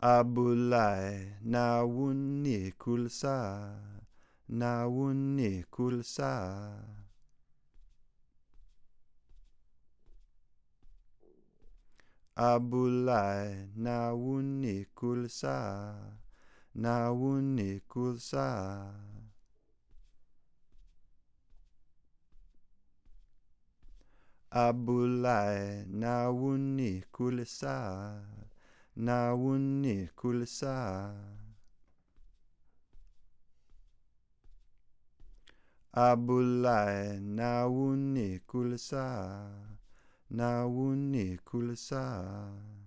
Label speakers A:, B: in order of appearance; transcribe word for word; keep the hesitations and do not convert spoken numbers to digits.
A: Abulai nawuni kulsa, nawuni kulsa. Abulai nawuni kulsa, nawuni kulsa. Abulai nawuni kulsa, nawuni kulsa. Abulai nawuni kulsa, nawuni kulsa.